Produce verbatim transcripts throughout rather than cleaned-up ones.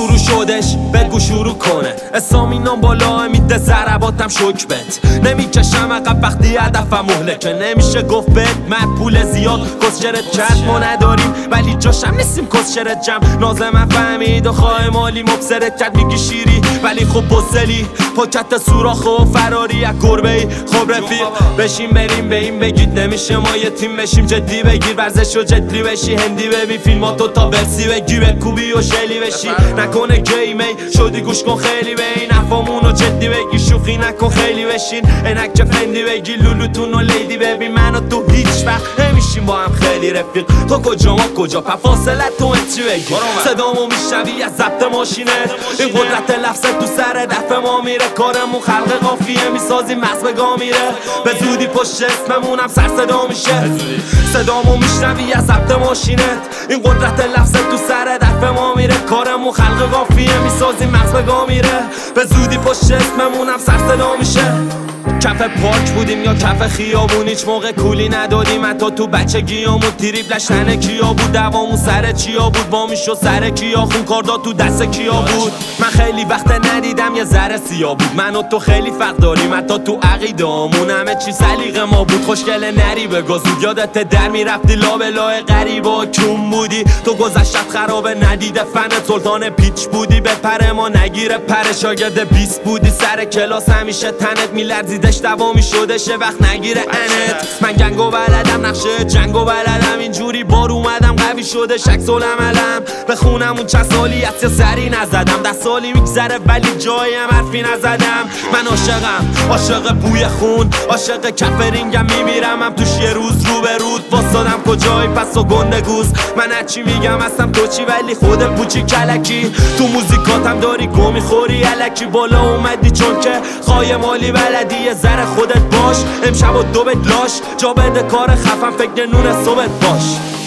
شروع شدش بگو شروع کنه اسامینام بالا میده ضرباتم شک بت نمیکشم عقب وقتی هدفم مهلکه نمیشه گفت بت من پول زیاد کسچرت کرد ما نداریم ولی جاشم نیستیم کسچرت جمع نازم فهمید و خواه مالی مبصرت کرد میگی شیری ولی خب بزلی پاکت سوراخ و فراری از گربه ای خب رفیق بشیم بریم به این بگید نمیشه ما یه تیم بشیم جدی بگیر ورزش و جدی بشی هندی ببین فیلماتو تا ورسی بگی به کوبی و شلی بشی نکنه گیمی شدی گوش کن خیلی به این افامونو جدی بگی شوخی نکن خیلی بشین اینک که فندی بگی لولوتون و لیدی ببین منو تو هیچ وقت نمیشیم با هم خیلی رفیق تو کجا ما کجا پا فاصله تو چی بگی صدامو میشنوی از ضبط ماشینت این قدرت لفظت تو سر دفع ما میره کارمون خلق قافیه میسازیم مغز بگاه میره به زودی پشت اسممونم سر صدا میشه صدامو میشنوی از ضبط ماشینت این قدرت لفظت تو سر دفع ما میره کارمون خلق قافیه میسازیم مغز بگاه میره به زودی پشت اسممونم سر صدا میشه کف پارک بودیم یا کف خیابون هیچ موقع کولی ندادیم حتی تو بچگیامون تریبلش تنه کیا بود دوامون سر چیا بود با میشو سر کیا خون کاردا تو دست کیا بود من خیلی وقت ندیدم یه ذره سیاه بود من و تو خیلی فرق داریم حتی تو عقیدامون همه چی سلیقه ما بود خوشگل نری به گازود یادت در میرفتی لابلای غریبا کون بودی تو گذشتت خرابه ندیده فن سلطان پیچ بودی به پر ما نگیره پر شاگرد بیست بودی سر کلاس همیشه تنت میلرزیدش دوامی شدش وقت نگیره انت من گنگو بلدم نقشه جنگو بلدم اینجوری بار اومدم قوی شده شک عملم به خونمون چند سالی هست یا سری نزدم ده سالی میگذره ولی جایم حرفی نزدم من عاشقم عاشق بوی خون عاشق کف رینگم میمیرم هم توش یه روز رو به رود واسادم کجای پس و گندگوز من هرچی میگم هستم تو چی ولی خودت بوچی کلکی تو موزیکاتم داری گو میخوری الکی بالا اومدی چون که خواهی مالی بلدی یه ذره خودت باش امشب و دو بدلاش جا بده کار خفن فکر نون صبح باش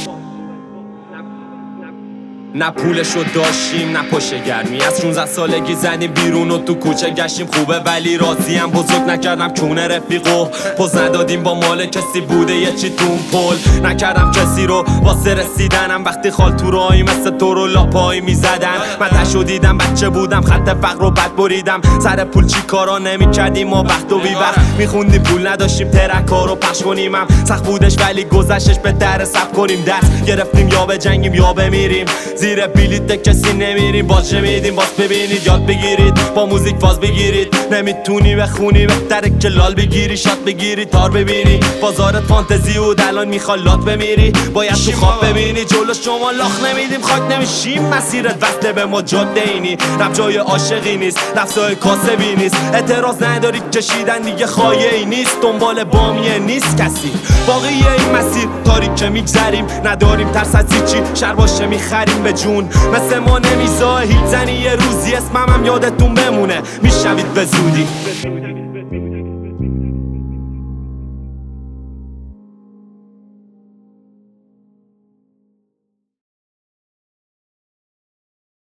نه پولشو داشتیم نه پشه گرمی از شونزده سالگی زدیم بیرون و تو کوچه گشتیم خوبه ولی راضیم بزرگ نکردم کونه رفیقو پوز ندادیم با مال کسی بوده یه چی تون پل نکردم کسی رو واسه رسیدنم وقتی خال تو راهی مثل تو رو لاپایی میزدن من تشو دیدم بچه بودم خط فقر رو بد بریدم سر پول چی کارا نمی کردیم ما وقت و بی وقت میخوندیم پول نداشتیم ترکا رو پخش کنیمم سخت بودش ولی گذشتش به در سب کنیم دست گرفتیم یا به جنگیم یا بمیریم زیر بلیت کسی نمیریم باز میدیم باز ببینید یاد بگیرید با موزیک فاز بگیرید نمیتونی بخونی بهتره که لال بگیری شاد بگیری تار ببینی بازارت فانتزی بود الان میخواد لات بمیری باید تو خواب ببینی جلو شما لاخ نمیدیم خاک نمیشیم مسیرت وصله به ما جاده اینی رب جای عاشقی نیست لفظای کاسبی نیست اعتراض نداری کشیدن دیگه خایه ای نیست دنبال بامیه نیست کسی باقی این مسیر تاریک میگذریم نداریم ترس از هیچی شر باشه میخریم به جون مثل ما نمیزا هیچ زنی یه روزی اسمم هم یادتون بمونه میشنوید به زودی